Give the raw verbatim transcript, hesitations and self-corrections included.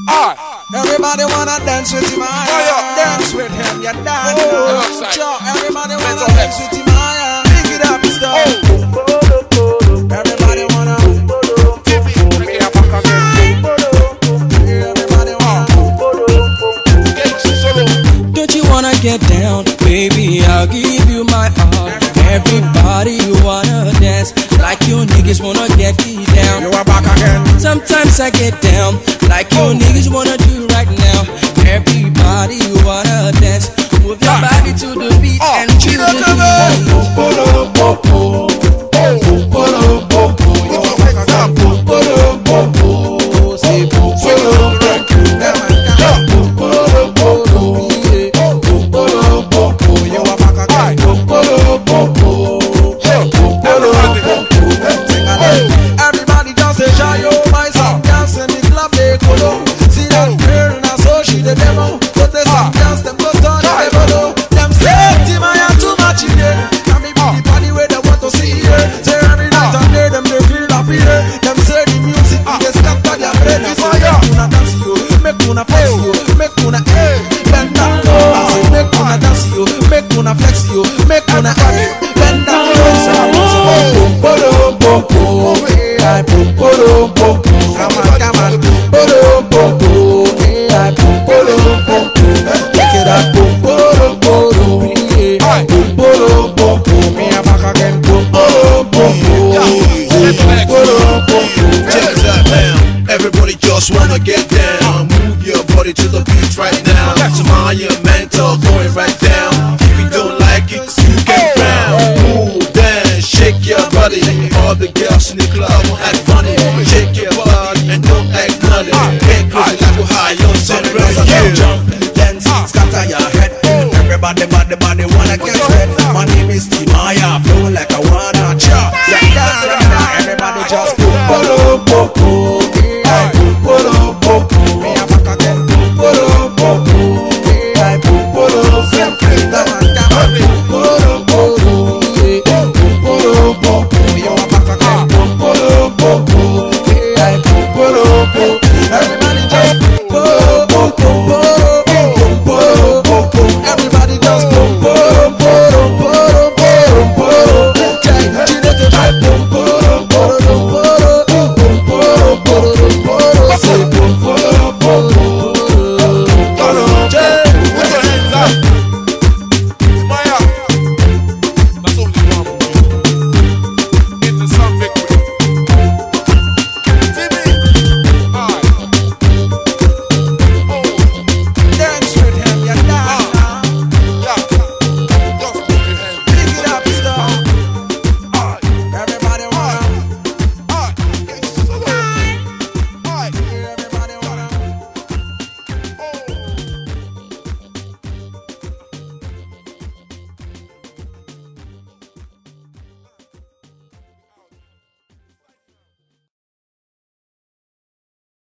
Alright. Everybody wanna dance with him, Maya. Dance with him, you dance. Oh, sure. Everybody wanna Mental dance with him, Maya. Pick it up, it's done. Oh. Everybody wanna. Bring it back again. Everybody wanna. Don't you wanna get down, baby? I'll give you my all. Everybody wanna dance like you niggas wanna get me down. You are back again. Sometimes I get down like you niggas wanna do right now. Everybody wanna dance, move your body to the beat and feel the Everybody just say Jayo, my son dance in the club, they go. See that girl now, so she the demo. But they some dance, them go turn the demo. Them say, Timaya too much in there. Can me be the party where they want to see here. Say every night and day, them they feel happy here. Them say the music, they stop by their brain. I say, make una dance you, make una flex you, make una eh, bend down low. I say, make una dance you, make una flex you, make una eh, bend down low. So I want to go, bolo, bolo, I put bolo, bolo, come on, come on, bolo, bolo, I put bolo, bolo, pick it up, bolo, bolo, I put bolo, bolo, me a back again, bolo, bolo, bolo, bolo. Check that now. Everybody just wanna get down. Move your body to the beat right now. Samaya mental going right down. If you don't like it, you get round. Move, dance, shake your body. All the girls in the club will act funny. Shake your body and don't act nutty. Get crazy like a high on ten rounds. Jump, dance, scatter your head. Everybody, body, body wanna get red. My name is Timaya, flow like I wanna chop. Everybody just put bolo, bolo, I put bolo, bolo, me a back again, bolo, bolo, I put bolo, bolo, come on, come on, bolo, bolo, bolo, bolo, you a back again, bolo, bolo, I put bolo, bolo.